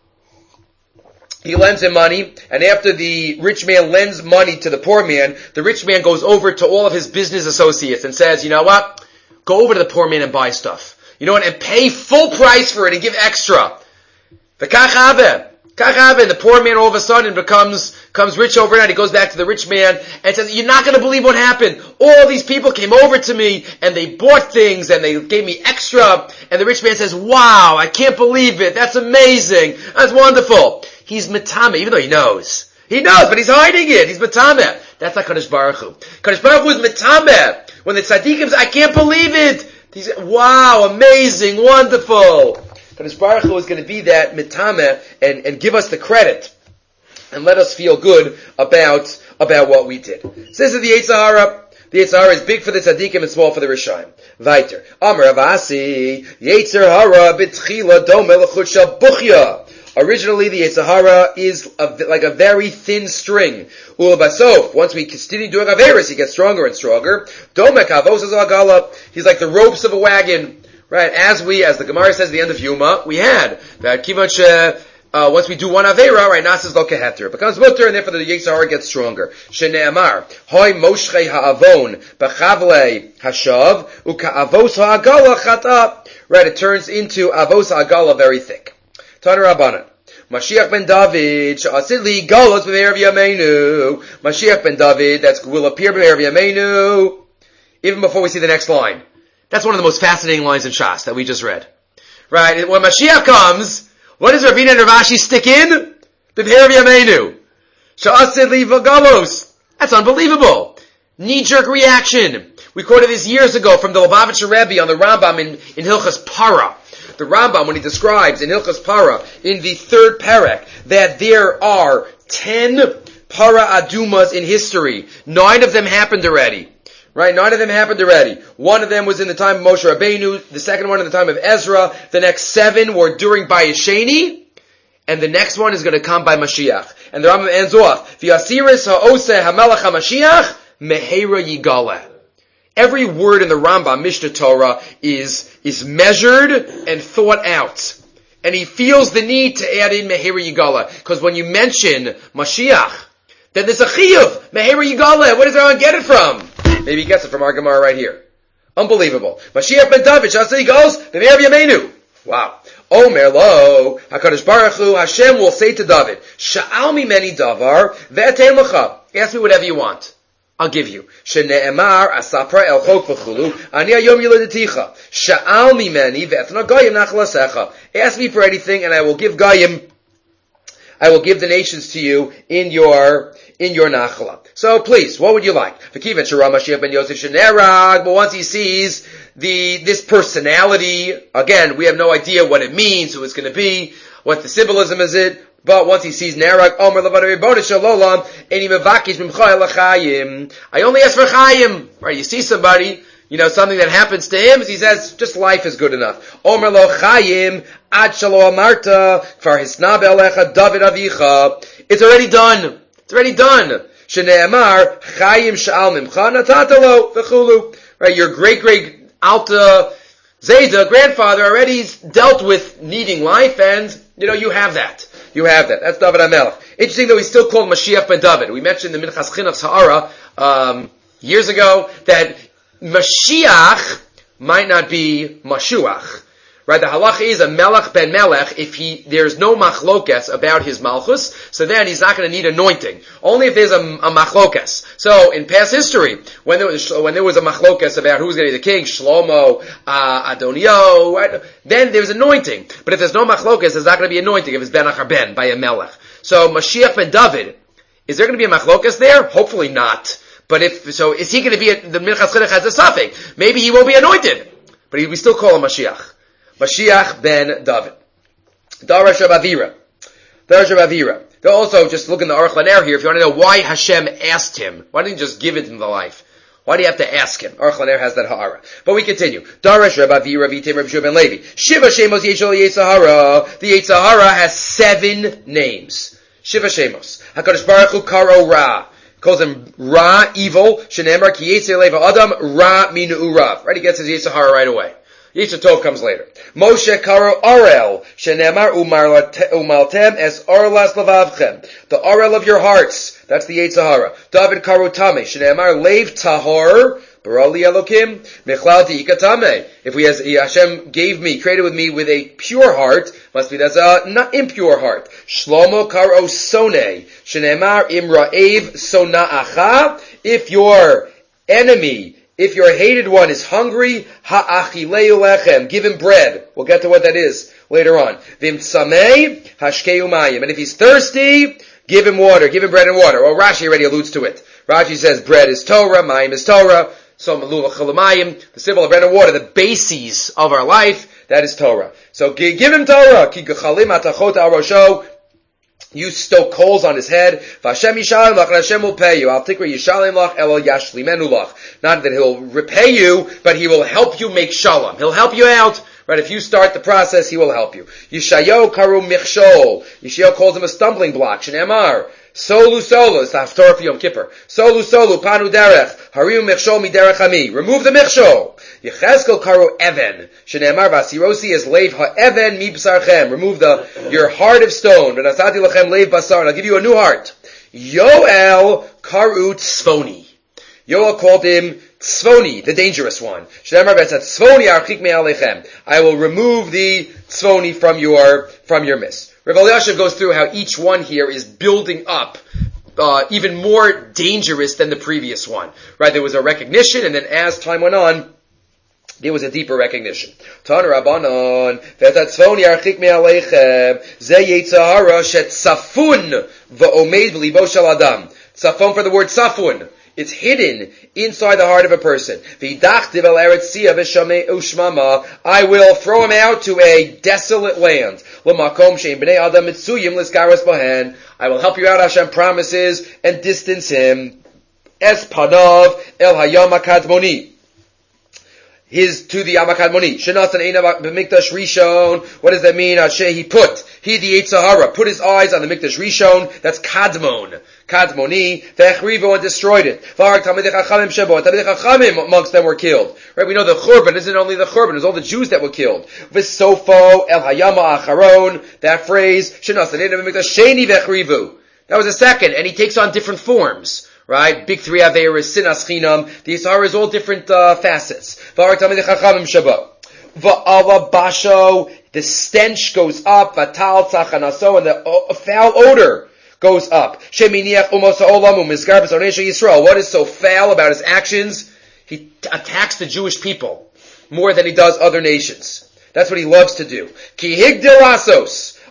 He lends him money, and after the rich man lends money to the poor man, the rich man goes over to all of his business associates and says, you know what? Go over to the poor man and buy stuff. You know what? And pay full price for it and give extra. The kachave. Kachave, and the poor man all of a sudden becomes, becomes rich overnight. He goes back to the rich man and says, you're not going to believe what happened. All these people came over to me and they bought things and they gave me extra. And the rich man says, wow, I can't believe it. That's amazing. That's wonderful. He's metameh, even though he knows. He knows, but he's hiding it. He's metameh. That's like Kadosh Baruch Hu. Kadosh Baruch Hu is metameh. When the tzaddikim say, I can't believe it. He's, wow, amazing, wonderful. Kadosh Baruch Hu is going to be that metameh and, and give us the credit and let us feel good about, about what we did. So this is the Yetzer Hara. The Yetzer Hara is big for the tzaddikim and small for the Rishayim. Weiter. Amar Avasi, Yetzer Hara b'tchila domeh l'chut shel buchya. Originally, the Yetzer Hara is a, like a very thin string. Ula basof, once we continue doing Averis, he gets stronger and stronger. Domek havos agala. He's like the ropes of a wagon. Right, as we, as the Gemara says at the end of Yuma, we had that kimuch, uh, uh, once we do one Avera, right, Nasas lo keheter. It becomes mutter, and therefore the Yetzer Hara gets stronger. Shene'amar, hoy moshchei ha'avon, b'chavlei hashav, uka avos ha'agala chata. Right, it turns into avos ha'agala very thick. Tana Rabbanan. Mashiach ben David, she'asid li galos b'me'er v'yameinu. Mashiach ben David, that will appear b'me'er v'yameinu. Even before we see the next line. That's one of the most fascinating lines in Shas that we just read. Right? When Mashiach comes, what does Ravina and Rav Ashi stick in? B'me'er v'yameinu. She'asid li v'galos. That's unbelievable. Knee-jerk reaction. We quoted this years ago from the Lubavitcher Rebbe on the Rambam in, in Hilchas Para. The Rambam, when he describes in Hilchas Para, in the third parak, that there are ten Para Adumas in history. Nine of them happened already. Right? Nine of them happened already. One of them was in the time of Moshe Rabbeinu, the second one in the time of Ezra, the next seven were during Bayesheni, and the next one is going to come by Mashiach. And the Rambam ends off, V'yasiris ha'oseh ha'melech ha'mashiach, meheira yigaleh. Every word in the Rambam, Mishnah Torah, is, is measured and thought out. And he feels the need to add in Meheira Yigala. Because when you mention Mashiach, then there's a chiyuv, Meheira Yigala. Where does everyone get it from? Maybe he gets it from our Gemara right here. Unbelievable. Mashiach ben David, Shasa he goes, Meheira Yameinu. Wow. Omer lo, HaKadosh Baruch Hu, Hashem will say to David, Sha'al mimeni davar, ve'etein lecha. Ask me whatever you want. I'll give you. Shene'emar asapra el chok v'chulu, ani ayom yiladeticha. Sha'al mimeni ve'etna goyim nachlasecha. Ask me for anything and I will give goyim, I will give the nations to you in your in your nachla. So please, what would you like? But once he sees the this personality, again, we have no idea what it means, who it's going to be, what the symbolism is it. But once he sees Nerag, Omer Levada Rebona Shalom, Eni Mevakish Mimcha Elachayim. I only ask for Chayim. Right? You see somebody, you know, something that happens to him, he says, just life is good enough. Omer Lo Chayim, Ad Shalo Amarta, Kfar Hisnab Elecha, David Avicha. It's already done. It's already done. Shneemar, Chayim Sha'al Mimcha, Natatalo, V'chulu. Right? Your great great Alta Zayda, grandfather, already dealt with needing life, and, you know, you have that. You have that. That's David HaMelech. Interesting though, he's still called Mashiach ben David. We mentioned in the Minchas Chinuch Ha'ara, um, years ago, that Mashiach might not be Mashuach. Right? The halacha is a Melech ben Melech, if he, there's no machlokes about his malchus, so then he's not going to need anointing. Only if there's a, a machlokes. So, in past history, when there was, when there was a machlokes about who's going to be the king, Shlomo, uh, Adonio, right? Then there's anointing. But if there's no machlokes, there's not going to be anointing if it's ben achar ben, by a Melech. So, Mashiach ben David, is there going to be a machlokes there? Hopefully not. But if, so, is he going to be, a, the Minchas Chinuch has a suffix. Maybe he won't be anointed. But he, we still call him Mashiach. Mashiach ben David. Darash of Avira. Darash of Avira. They'll also just look in the Aruch LaNer here if you want to know why Hashem asked him. Why didn't he just give it him the life? Why do you have to ask him? Aruch LaNer has that ha'ara. But we continue. Darash Reb Avira v'Item Reb Shua ben Levi. Shiva Shemos Yeshol Yetzahara. The Yetzahara has seven names. Shiva Shemos. HaKadosh Baruch Hu Karo Ra. Calls him Ra, evil. Shenemar Ki Yetzeh Leva Adam Ra Minu Urav. Right? He gets his Yetzahara right away. Yisha Tov comes later. Moshe Karo Arel, Shenemar Umaltem Es Orlas Lavavchem. The Arel of your hearts. That's the Yetzahara. David Karo Tame, Shenemar Lev Tahor, Barali Elokim, Mechlal Tiikatame. If we, as Hashem gave me, created with me with a pure heart, must be that's a not impure heart. Shlomo Karo Sone, Shenemar Imra'ev Sona'acha. If your enemy, if your hated one is hungry, ha'achileu lechem, give him bread. We'll get to what that is later on. Vim tzamei, hashkeu mayim. And if he's thirsty, give him water, give him bread and water. Well, Rashi already alludes to it. Rashi says bread is Torah, mayim is Torah, so malula chalamayim, the symbol of bread and water, the bases of our life, that is Torah. So give him Torah. Ki gechalim atachot arosho. You stoke coals on his head. Vashem yishalim lach, and Hashem will pay you. Al tikra yishalim lach, elo yashlimenu lach. Not that he'll repay you, but he will help you make shalom. He'll help you out. Right? If you start the process, he will help you. Yishayo karu michshol. Yishayo calls him a stumbling block. Shneamar. Solu solu. It's the Haftorah for Yom Kippur. Solu solu. Panu derech. Hariu michshol mi derech hami. Remove the michshol. Yechezkel karu even. Shneamar vasirosi is leiv ha-even mi b'sarchem. Remove the, your heart of stone. V'nasati lachem leiv basar. And I'll give you a new heart. Yoel karu tzvoni. Yoel called him Tzvoni, the dangerous one. I will remove the Tzvoni from your, from your midst. Rav Elyashiv goes through how each one here is building up, uh, even more dangerous than the previous one. Right? There was a recognition, and then as time went on, there was a deeper recognition. Tan Rabbanon, v'etatzvoni archik me'aleichem, ze yetzahara shetzafun v'omed v'libo shel adam. Tzafon for the word tzafun. It's hidden inside the heart of a person. I will throw him out to a desolate land. I will help you out, Hashem promises, and distance him. Es panav el hayam akadmoni. His to the Amakadmoni. Shenatan Eina Mikdash Rishon. What does that mean? Ashe he put. He the Yetzahara put his eyes on the Mikdash Rishon. That's Kadmon. Kadmoni. Vechrivo and destroyed it. Varak Talmidei Chachamim Shebo. Talmidei Chachamim amongst them were killed. Right? We know the Churban isn't only the Churban. It's all the Jews that were killed. V'sofo El Hayama Acharon. That phrase. Shenatan Eina Mikdash Sheni Vechrivu. That was a second, and he takes on different forms. Right? Big three Averas, Sinas Chinam. The Yisahara is all different uh, facets. V'arak Talmidei Chachamim Shebo. V'ala Basho. The stench goes up. V'tal Tzachanaso. And the uh, foul odor goes up. Sheminiach Umos Ha'olam U'mizgar B'Sonei Yisrael. What is so foul about his actions? He t- attacks the Jewish people more than he does other nations. That's what he loves to do. Ki Higdil Asos.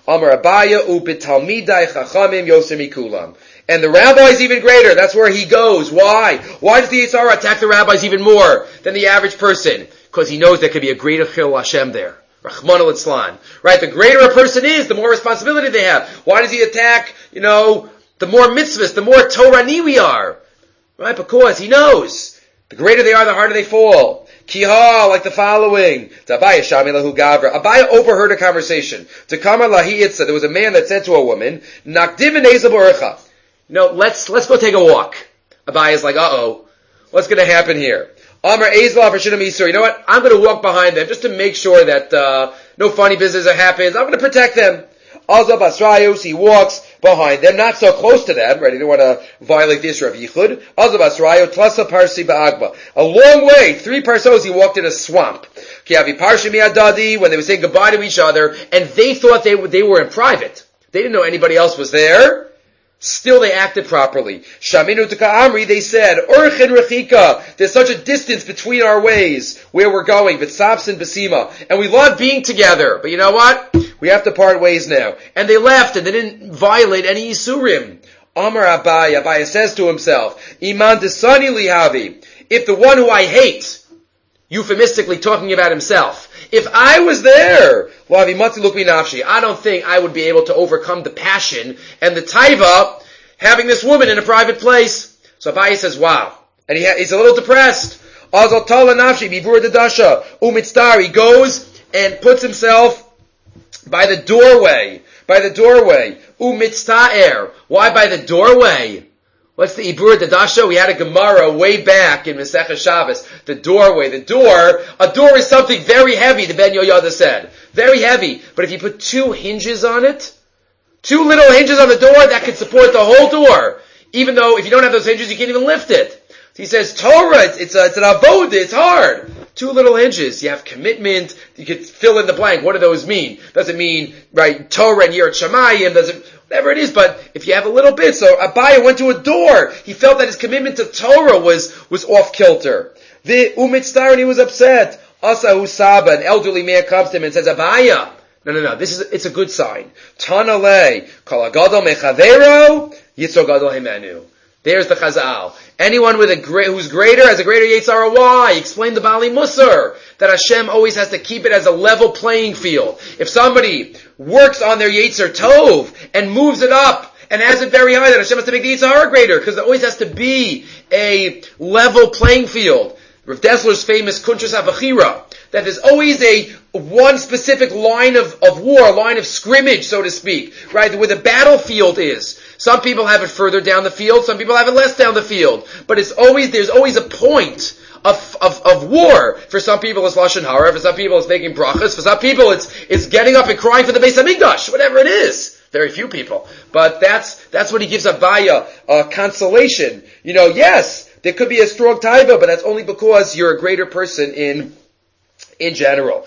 Amar Abaya u'bitalmidai chachamim yoser mikulam. And the rabbi is even greater. That's where he goes. Why? Why does the Yetzer Hara attack the rabbis even more than the average person? Because he knows there could be a greater chil Hashem there. Rahman al-Itzlan. Right? The greater a person is, the more responsibility they have. Why does he attack, you know, the more mitzvahs, the more Torani we are? Right? Because he knows. The greater they are, the harder they fall. Kiha, like the following. Abaya Shamilahu Gavra. Abaya overheard a conversation. Takama Lahi Itza. There was a man that said to a woman, Nakdiv Nezab Orcha. No, let's, let's go take a walk. Abaya's like, uh-oh. What's gonna happen here? Amar Ezla for Shinam Yisur. You know what? I'm gonna walk behind them just to make sure that, uh, no funny business happens. I'm gonna protect them. Azab Asrayus, he walks behind them, not so close to them, right? He didn't want to violate the Isra of Yichud. Azab Asrayu, Tlasa Parsi Ba'agba. A long way, three parsos, he walked in a swamp. Kiavi Parshimi Adadi, when they were saying goodbye to each other, and they thought they, they were in private. They didn't know anybody else was there. Still they acted properly. Shaminu Tuka Amri, they said, Urchin Rechika, there's such a distance between our ways, where we're going, Vitsapsin Basima, and we love being together, but you know what? We have to part ways now. And they left, and they didn't violate any Yisurim. Amar Abaya, Abaya says to himself, Iman Desani Lihavi, if the one who I hate, euphemistically talking about himself, if I was there, I don't think I would be able to overcome the passion and the taiva having this woman in a private place. So Abaye says, wow. And he ha- he's a little depressed. He goes and puts himself by the doorway. By the doorway. Umitzta'er. Why by the doorway? What's the Ibur Dadasha? We had a Gemara way back in Masechah Shabbos. The doorway, the door. A door is something very heavy, the Ben Yoyada said. Very heavy. But if you put two hinges on it, two little hinges on the door, that could support the whole door. Even though if you don't have those hinges, you can't even lift it. So he says, Torah, it's, it's, a, it's an avodah, it's hard. Two little hinges. You have commitment. You could fill in the blank. What do those mean? Does it mean, right, Torah and Yirat Shamayim? Does it, whatever it is, but if you have a little bit, so Abaya went to a door. He felt that his commitment to Torah was, was off kilter. The Umitztar, and he was upset. Asahu Saba, an elderly man comes to him and says, Abaya, no, no, no, this is, it's a good sign. Tanale, Kol Agadol Mechavero, Yitzro Gadol Himenu. There's the Chazal. Anyone with a great, who's greater has a greater Yetzer Hara. Why? Explain the Bali Musar. That Hashem always has to keep it as a level playing field. If somebody works on their Yetzer Tov and moves it up and has it very high, then Hashem has to make the Yetzer Hara greater, because there always has to be a level playing field. Rav Dessler's famous Kuntres HaVachira, that there's always a one specific line of, of war, a line of scrimmage, so to speak, right, where the battlefield is. Some people have it further down the field, some people have it less down the field. But it's always, there's always a point of, of, of war. For some people it's Lashon Hara, for some people it's making brachas, for some people it's, it's getting up and crying for the Beis HaMikdash, whatever it is. Very few people. But that's, that's what he gives Abaya, uh, consolation. You know, yes, there could be a strong taiva, but that's only because you're a greater person in, in general.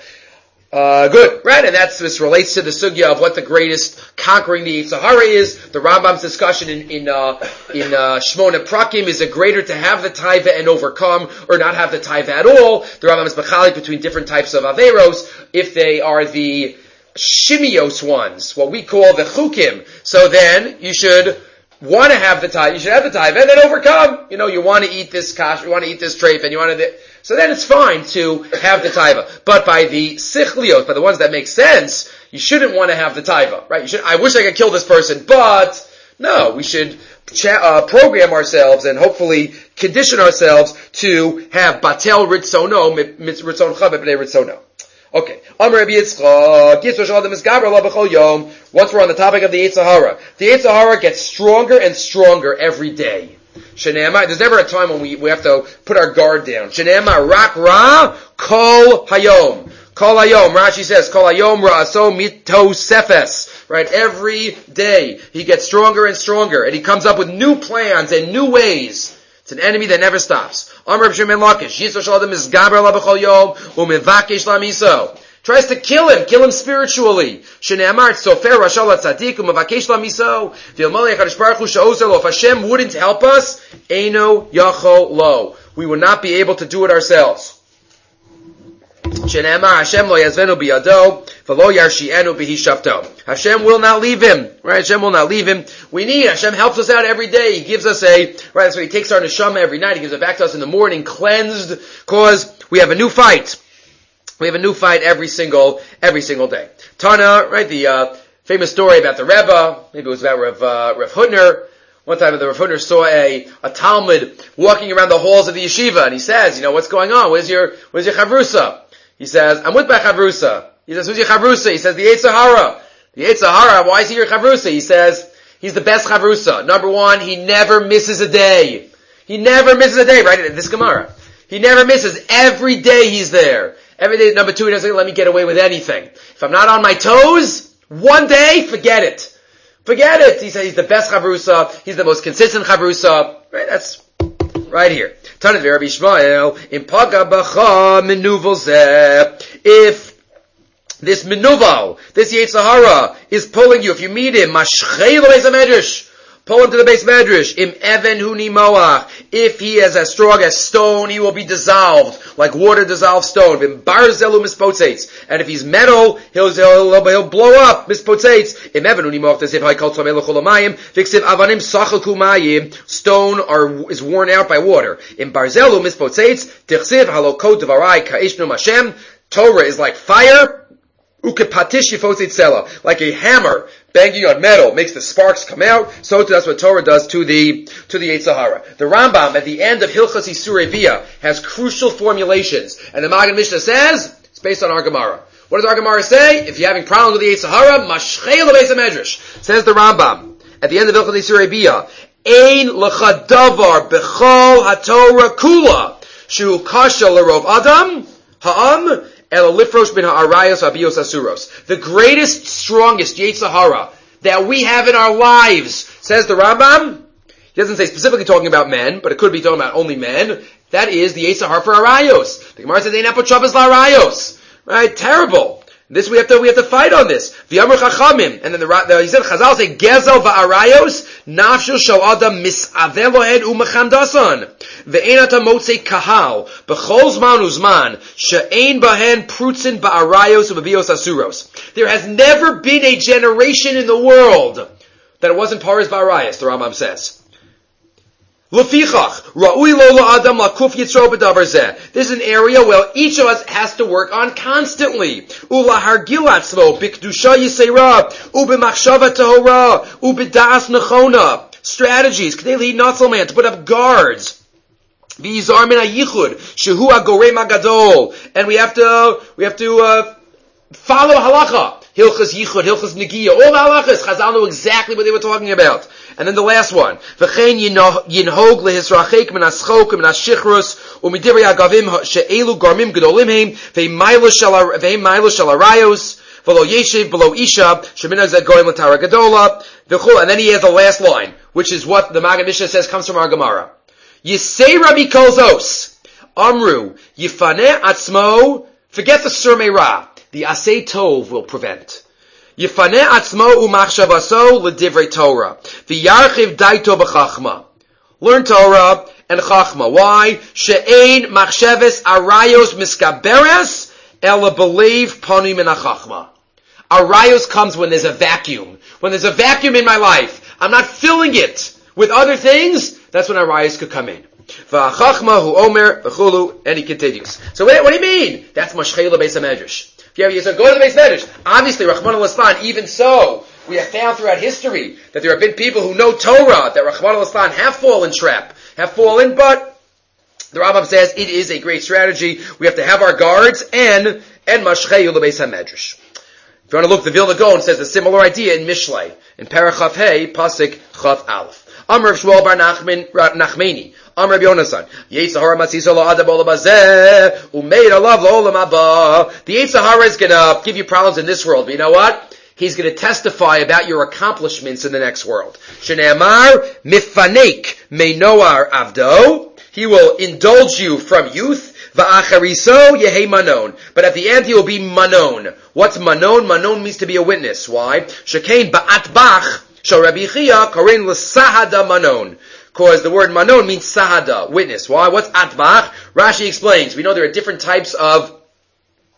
Uh, good, right? And that's, this relates to the sugya of what the greatest conquering the Yetzer Hara is. The Rambam's discussion in, in, uh, in, uh, Shmona Prakim, is it greater to have the taiva and overcome, or not have the taiva at all? The Rambam is mechalik between different types of averos, if they are the shimios ones, what we call the chukim. So then, you should want to have the taiva, you should have the taiva, and then overcome. You know, you want to eat this kash, you want to eat this treif, and you want to, so then it's fine to have the taiva. But by the sichlios, by the ones that make sense, you shouldn't want to have the taiva, right? You should, I wish I could kill this person, but no, we should cha- uh, program ourselves and hopefully condition ourselves to have batel ritzono, ritzoncha b'nei ritzono. Okay. Amar Rabbi Yitzchak, Yisrosh Adam is Gabra La B'chol Yom. Once we're on the topic of the Yetzer Hara, the Yetzer Hara gets stronger and stronger every day. Shenema, there's never a time when we, we have to put our guard down. Shenema, Rak Ra, Kol Hayom. Kol Hayom, Rashi says, Kol Hayom Ra'aso Mitosefes. Right, every day he gets stronger and stronger, and he comes up with new plans and new ways. It's an enemy that never stops. Amar B'Shem Lakish, Yisrosh Adam is Gabra La B'chol Yom, U'mevakesh Lamiso. Tries to kill him, kill him spiritually. Shne'amar Sofer Rashal Tzaddik U'mevakesh Lamiso. V'Yomali HaKadosh Baruch Hu She'ozer Lo. If Hashem wouldn't help us, Eino Yachol Lo. We would not be able to do it ourselves. Shenemar Hashem lo yazvenu biyado, v'lo yarshi'enu b'hishavto. Hashem will not leave him, right? Hashem will not leave him. We need, Hashem helps us out every day. He gives us a, right, that's why He takes our neshama every night. He gives it back to us in the morning, cleansed, cause we have a new fight. We have a new fight every single, every single day. Tana, right, the, uh, famous story about the Rebbe, maybe it was about Rav, uh, Rav Hutner. One time the Rav Hutner saw a, a Talmud walking around the halls of the yeshiva, and he says, you know, what's going on? Where's your, where's your chavrusa? He says, I'm with my chavrusa. He says, who's your chavrusa? He says, the Yetzer Hara. The Yetzer Hara, why is he your chavrusa? He says, he's the best chavrusa. Number one, he never misses a day. He never misses a day, right? This Gemara. He never misses. Every day he's there. Every day. Number two, he doesn't let me get away with anything. If I'm not on my toes, one day, forget it. Forget it. He says he's the best chavrusa. He's the most consistent chavrusa. Right? That's right here. Tanit Rabbi Yishmael, Impaga bacha menuval zeh. If this menuval, this Yetzer Hara, is pulling you, if you meet him, mashchei lo beis hamedrash, pull him to the beis medrash. Im even hu nimoach. If he is as strong as stone, he will be dissolved, like water dissolves stone. Im barzelu mispotzeitz. And if he's metal, he'll, he'll, he'll blow up, mispotzeitz. Im even hu nimoach, as if haikal tzomei lechol hamayim, v'ksiv avanim sachaku mayim. Stone are, is worn out by water. Im barzelu mispotzeitz, tichsiv halokot devarai ka'ishnu Hashem. Torah is like fire. Ukepatish yifotzitzela, like a hammer banging on metal makes the sparks come out. So that's what Torah does to the to the Yetzer Hara. The Rambam at the end of Hilchos Isurei Bia has crucial formulations, and the Magen Mishnah says it's based on our Gemara. What does our Gemara say? If you're having problems with the Yetzer Hara, mashchei lo beis hamedrash. Says the Rambam at the end of Hilchos Isurei Bia, ein lecha davar bechol haTorah kula shu kasha lerov adam ha'am. The greatest, strongest Yetzer Hara that we have in our lives, says the Rambam, he doesn't say specifically talking about men, but it could be talking about only men, that is the Yetzer Hara for Arayos. The Gemara says, Ein apo chavas la'arayos. Right? Terrible. This we have to, we have to fight on this. V'yamar chachamim. And then the, the he said, Chazal say, Gezel va'arayos, nafshil shal adam mis'avel lohed u'mechandasan. Ve'en ata motzei kahal, b'chol zman uzman, she'ein bahen prutzin ba'arayos u'babios asuros. There has never been a generation in the world that it wasn't paras ba'arayos, the Rambam says. Lefichach, ra'ui lo la'adam la'kuf yitzro b'davar zeh. This is an area where each of us has to work on constantly. U'la'hargil atzmo, b'kedusha yiseira, u'b'machshava tahora, u'b'da'as nechona. Strategies, k'dei li natzelman, to put up guards. V'yizar min ha'yichud, shehu ha'gorem ha'gadol. And we have to, we have to, uh, follow halacha. Hilchas yichud, hilchas negiya, all the halachas. Chazal knew exactly what they were talking about. And then the last one, v'chein yinhog lehisrachek min haschok min hashichrus u'midivrei hagavim she'elu garmim gedolim heim ve'maylo shel harayos v'lo yeshiv v'lo isha sheminag zeh goyim l'tara gedola v'chol. And then he has the last line, which is what the Magen Mishnah says comes from our Gemara. Yisera mikol zos amru yifaneh atzmo. Forget the surmei ra. The asay tov will prevent. Yifaneh atzmo u'machshavaso l'divrei Torah. V'yarchiv daito b'chachma. Learn Torah and chachma. Why? She'ein machsheves arayos miskaberes ela believe panim in chachma. Arayos comes when there's a vacuum. When there's a vacuum in my life, I'm not filling it with other things, that's when arayos could come in. V'chachma hu omer v'chulu, and he continues. So what, what do you mean? That's mashchei lo beis hamedrash. Yeah, you said go to the beis medrash. Obviously, Rachmana litzlan, even so, we have found throughout history that there have been people who know Torah, that Rachmana litzlan have fallen trap, have fallen, but the Rambam says it is a great strategy. We have to have our guards and, and mashchei lo beis hamedrash. If you want to look, the Vilna Gaon says a similar idea in Mishlei, in Parachaf Hey, Pasik Chaf Aleph. Amr of Shmuel bar Nachman, Nachmeni. Amr of Yonasan. Yetzer Hara matzisa lo adab olam hazeh, umeid alav lo olam haba. The Yetzer Hara is going to give you problems in this world, but you know what? He's going to testify about your accomplishments in the next world. Shneamar mifanek meinoar avdo. He will indulge you from youth. Va'achariso yehei manon. But at the end he will be manon. What's manon? Manon means to be a witness. Why? Shekain ba'at bach. So Rabbi Chia karein l'sahada manon. Because the word manon means sahada, witness. Why? What's atbach? Rashi explains. We know there are different types of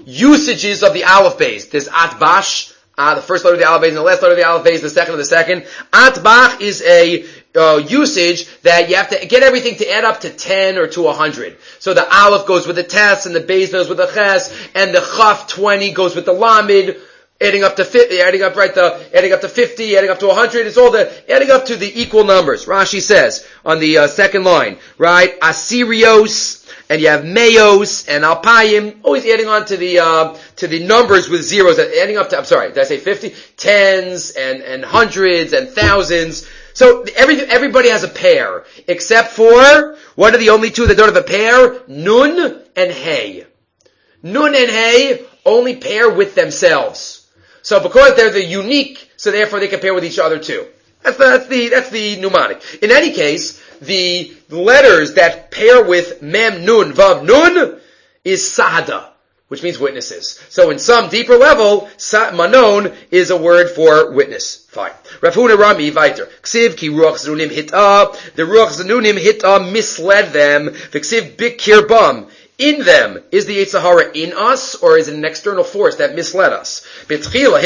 usages of the Aleph Beis. There's Atbash, uh, the first letter of the Aleph Beis, and the last letter of the Aleph Beis, the second of the second. Atbach is a uh, usage that you have to get everything to add up to ten or to a hundred. So the Aleph goes with the Tes, and the Beis goes with the Ches, and the Chaf twenty goes with the Lamed, adding up to fifty, adding up, right, the, adding up to fifty, adding up to a hundred, it's all the, adding up to the equal numbers. Rashi says, on the uh, second line, right, Asirios, and you have Mayos, and Alpayim, always adding on to the, uh, to the numbers with zeros, adding up to, I'm sorry, did I say fifty? Tens, and, and hundreds, and thousands. So, every, everybody has a pair, except for, what are the only two that don't have a pair? Nun and Hey. Nun and Hey only pair with themselves. So because they're the unique, so therefore they can pair with each other too. That's the, that's the, that's the mnemonic. In any case, the letters that pair with Mem, Nun, Vav, Nun is Sahada, which means witnesses. So in some deeper level, Manon is a word for witness. Fine. Rav Huna Rami, weiter. Ksiv ki ruach zanunim hita. The ruach zanunim hita misled them. V'ksiv bikir bam. In them, is the Yetzer Hara in us, or is it an external force that misled us? It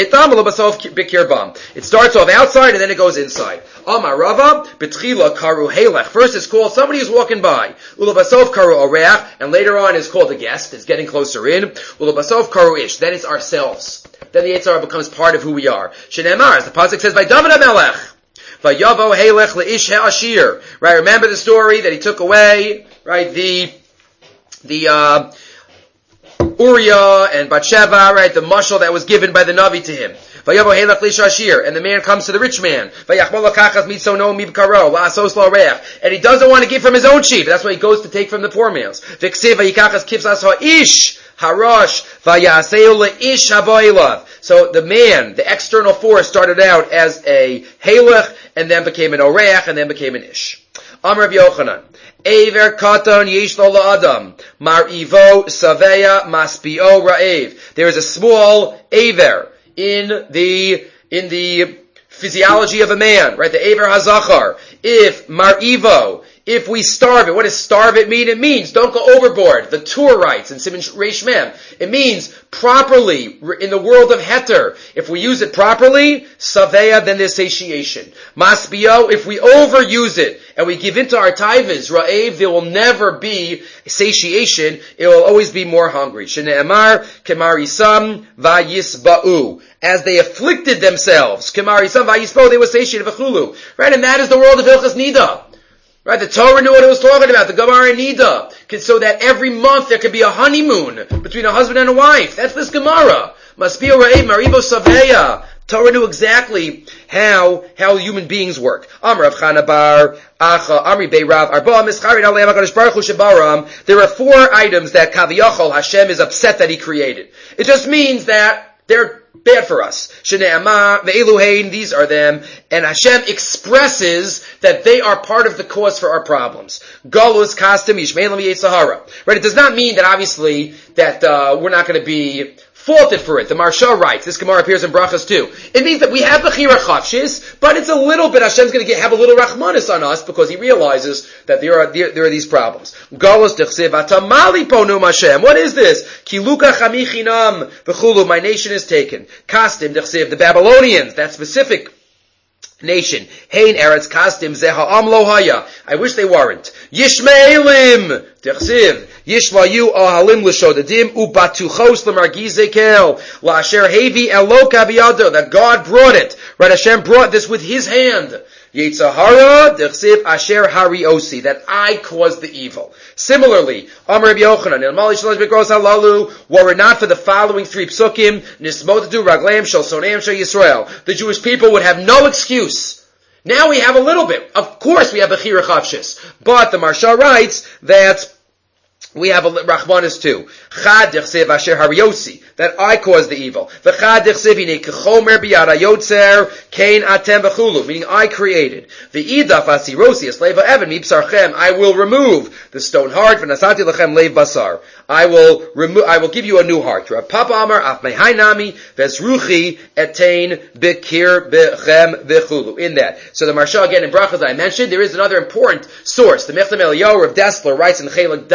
starts off outside and then it goes inside. Amar Rava, B'tchila karu helech. First it's called somebody who's walking by. Ulabasov karu oreach, and later on is called a guest. It's getting closer in. Ulabasov karu ish. Then it's ourselves. Then the Yetzer Hara becomes part of who we are. Shenemar, as the pasuk says by David HaMelech. Vayavo helech leish ha'ashir. Right, remember the story that he took away, right, the The, uh, Uriah and Bathsheba, right, the mashal that was given by the Navi to him. And the man comes to the rich man. And he doesn't want to give from his own sheep. That's why he goes to take from the poor man's. So the man, the external force, started out as a halach, and then became an oreach, and then became an ish. Amar Rabbi Yochanan. Aver katan yesh lo la'adam. Mar'ivo saveya maspio ra'ev. There is a small aver in the, in the physiology of a man, right? The aver hazachar. If mar'ivo, if we starve it, what does starve it mean? It means don't go overboard. The Torah writes in Siman Reish Mem. It means properly, in the world of heter, if we use it properly, saveya, then there's satiation. Maspio, if we overuse it, and we give into our taivas, ra'ev, there will never be satiation, it will always be more hungry. Shene'emar, kemarisam, vayisba'u. As they afflicted themselves, kemarisam, vayisba'u, they were satiated, v'chulu. Right, and that is the world of Hilchas Nida. Right, the Torah knew what it was talking about, the Gemara Nida, so that every month there could be a honeymoon between a husband and a wife. That's this Gemara. Maspio ra'ev, maribo saveya. Torah knew exactly how, how human beings work. Amr of Chanabar, Acha, Amri Beirav, Arba, Mischarid, Alei HaKadosh Baruch Hu Shebaram. There are four items that Kaviyachol Hashem is upset that He created. It just means that they're bad for us. Shene'amah, ve'eluhein, these are them. And Hashem expresses that they are part of the cause for our problems. Galus, kastim, yishmein l'mi Yetzer Hara. Right, it does not mean that obviously that, uh, we're not going to be faulted for it. The Marsha writes, this Gemara appears in Brachas too. It means that we have Bechira Chavshis, but it's a little bit, Hashem's going to get, have a little Rachmanis on us because He realizes that there are, there, there are these problems. Galus dechsev atamali ponum Hashem. What is this? Kiluka chamichinam v'chulu. My nation is taken. Kastim dechsev. The Babylonians, that specific nation. Hein eretz kastim zeha am lo haya. I wish they weren't. Yishmeelim dechsev. Yishmayu ahalim l'shodadim ubatuchos l'margizekel la'asher hevi eloka biyado. That God brought it. Right, Hashem brought this with His hand. Yetzer Hara dechsev asher hariosi. That I caused the evil. Similarly, Amar Rabbi Yochanan, Elmali shalosh bekros halalu, were it not for the following three psukim, nismotadu ragleim shel soneim shel Yisrael, the Jewish people would have no excuse. Now we have a little bit. Of course we have Bechira Chavshis. But the Marsha writes that we have a Rachmanis too. Chad dechsev asher hariosi, that I caused the evil. V'chad dechsev hine kechomer biyad hayotzer kein atem v'chulu, meaning I created. V'idaf asirosi esleva evan mibsarchem, I will remove the stone heart. V'nasati lechem leiv basar, I will remove. I will give you a new heart. Rav Papa Amar af mehainami v'zruchi etain b'kir b'chem v'chulu. In that, so the Marsha again in Brachas I mentioned, there is another important source. The Mechtam Eliyahu of Dessler writes in Chelik Dalid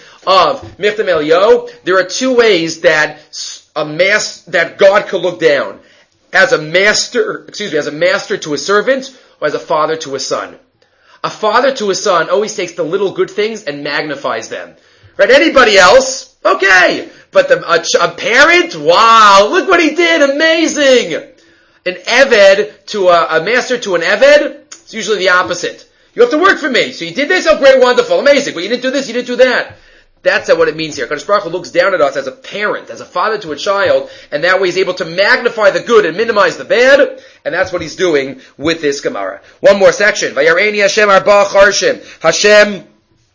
of Michtam Eliyahu, there are two ways that a mas- that God could look down. As a master, excuse me, as a master to a servant, or as a father to a son. A father to a son always takes the little good things and magnifies them. Right? Anybody else? Okay. But the, a, a parent? Wow, look what he did, amazing! An Eved to a, a master to an Eved, it's usually the opposite. You have to work for me. So you did this? Oh, great, wonderful, amazing. But you didn't do this, you didn't do that. That's what it means here. Kadosh Baruch Hu looks down at us as a parent, as a father to a child, and that way he's able to magnify the good and minimize the bad, and that's what he's doing with this Gemara. One more section. Vayareini Hashem arba charshim. Hashem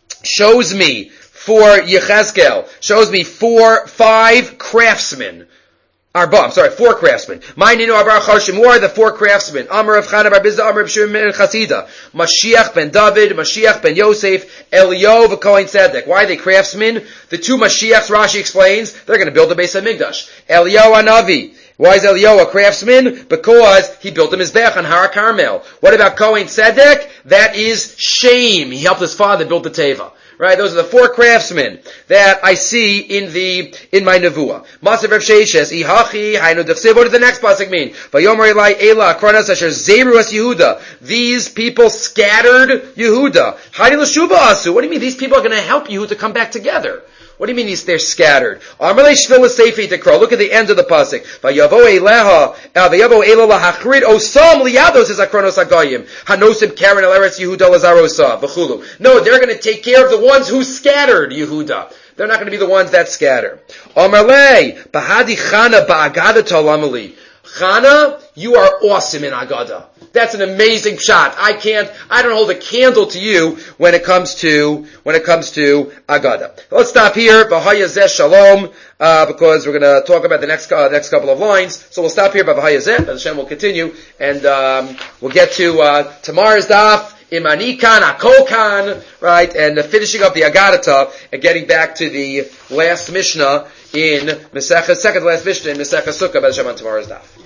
shows me for Yechezkel, shows me four, five craftsmen. Arba, I'm sorry, four craftsmen. My ninu arba charshim. Who are the four craftsmen? Amar Rav Chana bar Bizda, Amar Rav Shimon Chasida. Mashiach ben David, Mashiach ben Yosef, Eliyahu v'Kohen Tzedek. Why are they craftsmen? The two Mashiachs, Rashi explains, they're going to build the Beis HaMikdash. Eliyahu Hanavi. Why is Eliyahu a craftsman? Because he built the Mizbech on Har Carmel. What about Kohen Tzedek? That is shame. He helped his father build the Teva. Right, those are the four craftsmen that I see in the in my nevuah. Masav Rav Sheishes, Ihachi, Hainu Dechsev. What does the next pasuk mean? Vayomer Elai Ela Akronas Asher Zeru as Yehuda. These people scattered Yehuda. Hainu L'Shuva Asu. What do you mean? These people are going to help Yehuda to come back together. What do you mean they're scattered? Amalei Shvil Seifi Tekra. Look at the end of the pasuk. Vayavo Eleha, Vayavo Ela Lahachrid Osam Liados is Akronos Agayim. Hanosim Karen El Eretz Yehuda Lazarosa V'chulu. No, they're going to take care of the ones who scattered Yehuda. They're not going to be the ones that scatter. Amalei Bahadi Chana Ba'agada Talamali. Chana, you are awesome in Agada. That's an amazing shot. I can't, I don't hold a candle to you when it comes to, when it comes to Agada. Let's stop here. V'haya zeh shalom, uh, because we're gonna talk about the next, uh, next couple of lines. So we'll stop here. V'haya zeh, and Hashem will continue, and, um, we'll get to, uh, tomorrow's daf. Imani kan, Akol kan, right, and uh, finishing up the Agadata and getting back to the last Mishnah in Masechah, second to last Mishnah in Masechah Sukkah, B'Hashem on tomorrow's daf.